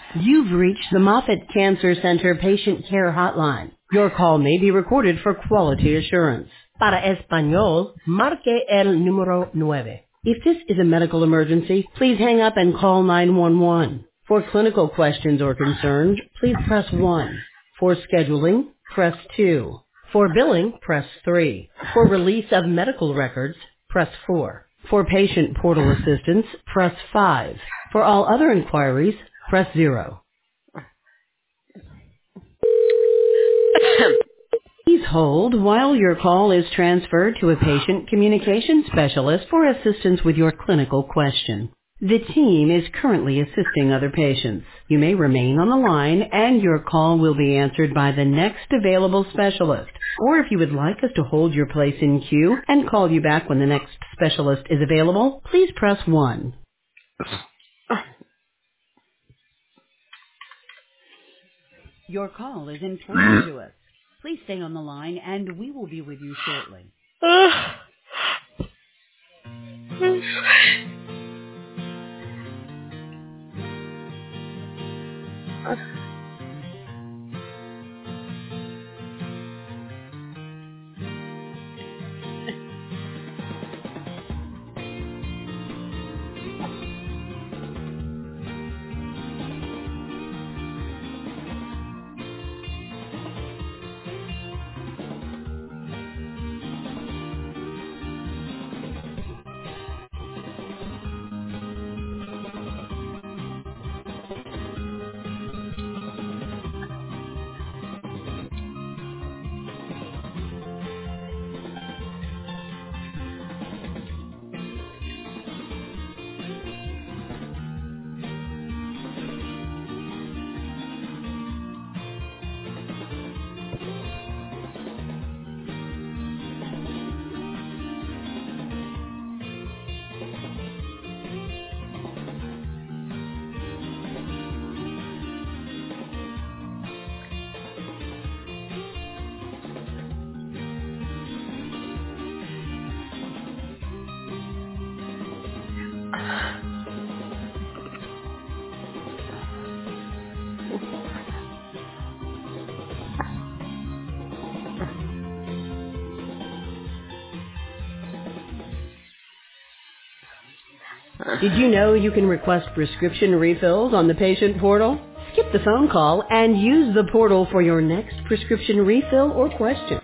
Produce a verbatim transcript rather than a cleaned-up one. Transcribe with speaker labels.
Speaker 1: You've reached the Moffitt Cancer Center Patient Care Hotline. Your call may be recorded for quality assurance. Para español, marque el número nueve. If this is a medical emergency, please hang up and call nine one one. For clinical questions or concerns, please press one. For scheduling, press two. For billing, press three. For release of medical records, press four. For patient portal assistance, press five. For all other inquiries, press zero. Please hold while your call is transferred to a patient communication specialist for assistance with your clinical question. The team is currently assisting other patients. You may remain on the line and your call will be answered by the next available specialist. Or if you would like us to hold your place in queue and call you back when the next specialist is available, please press one. Your call is important to us. Please stay on the line and we will be with you shortly. Did you know you can request prescription refills on the patient portal? Skip the phone call and use the portal for your next prescription refill or question.